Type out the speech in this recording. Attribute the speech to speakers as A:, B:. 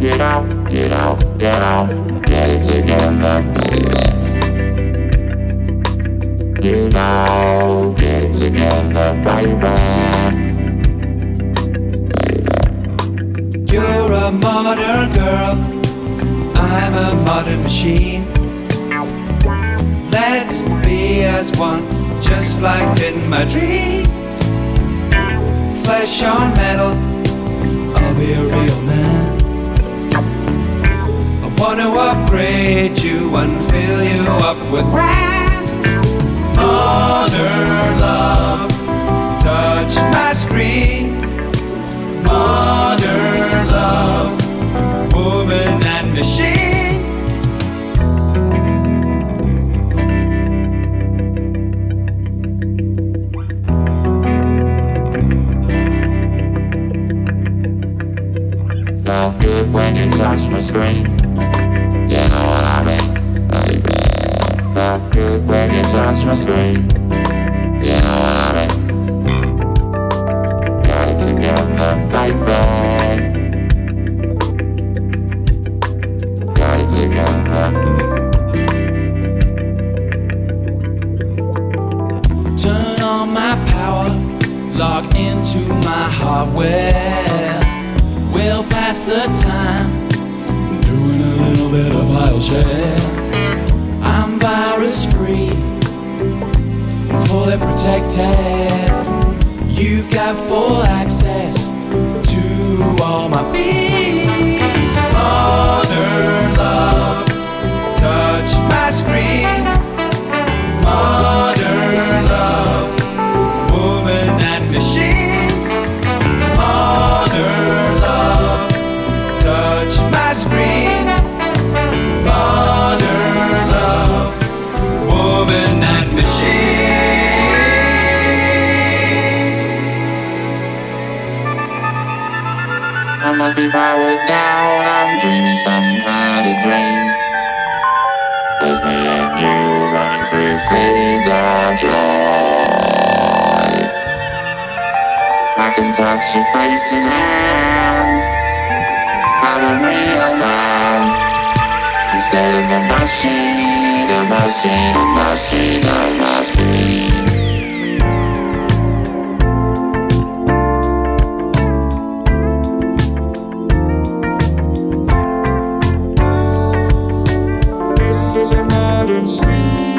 A: Get out, get out, get out, get it together, baby. Get out, get it together, baby.
B: You're a modern girl, I'm a modern machine. Let's be as one, just like in my dream. Flesh on metal, I'll be a real man. I wanna upgrade you and fill you up with grand. Modern love, touch my screen. Modern love, woman and machine.
A: Felt good when you touched my screen. You know what I mean, baby. Felt good when you touched my screen. You know what I mean. Got it together, baby. Got it together.
B: Turn on my power, log into my hardware. We'll pass the time, doing a little bit of file share. I'm virus free, fully protected. You've got full access to all my beats. Modern love, touch my screen. Modern love, woman and machine. Modern love, touch my screen. Modern love, woman and machine.
A: I must be powered down, I'm dreaming some kind of dream. There's me and you running through fields of joy. I can touch your face and hands. I'm a real man instead of a machine, a machine, a machine, a machine. This is a modern speed.